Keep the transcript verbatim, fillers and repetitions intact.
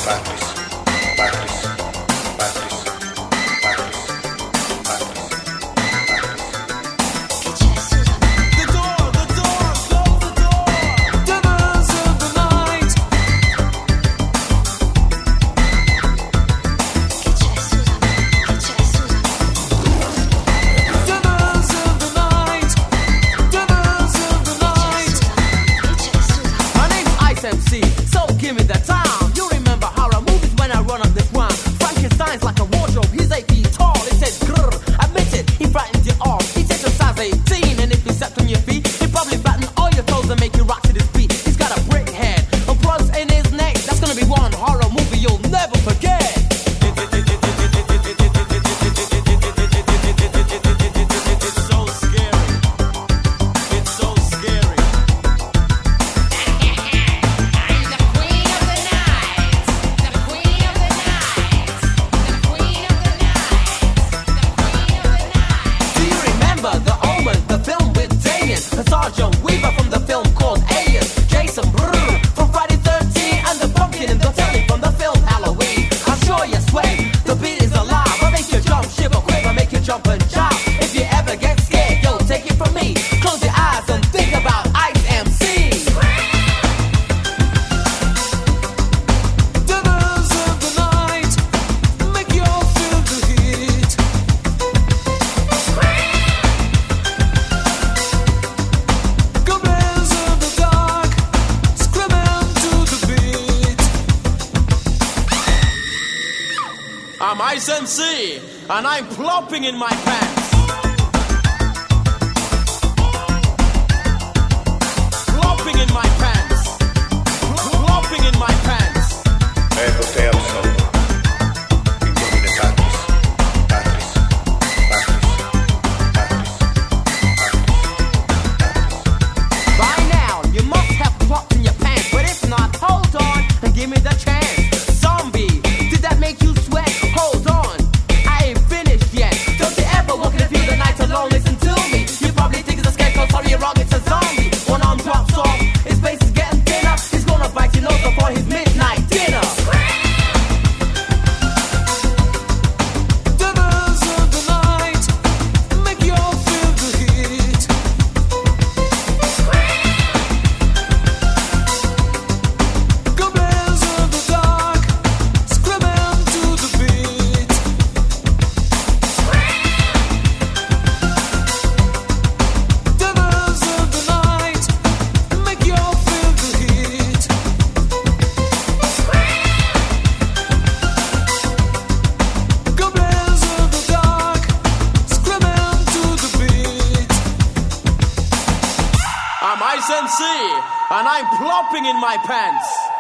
I'm Ice M C, and I'm plopping in my pants. Plopping in my pants. Plopping in my pants. Ego te absolvo. Indomine patris. Patris. Patris. Patris. Patris. By now, you must have plopped in your pants, but if not, hold on and give me the chance. Zombie, did that make you sweat? Hold on, I ain't finished yet. Don't you ever walk in the field at night alone? Listen to me. You probably think it's a scarecrow, sorry you're wrong, it's a zombie. One arm drops off, his face is getting thinner. He's gonna bite your nose before his midnight dinner. I'm Ice M C, and I'm plopping in my pants.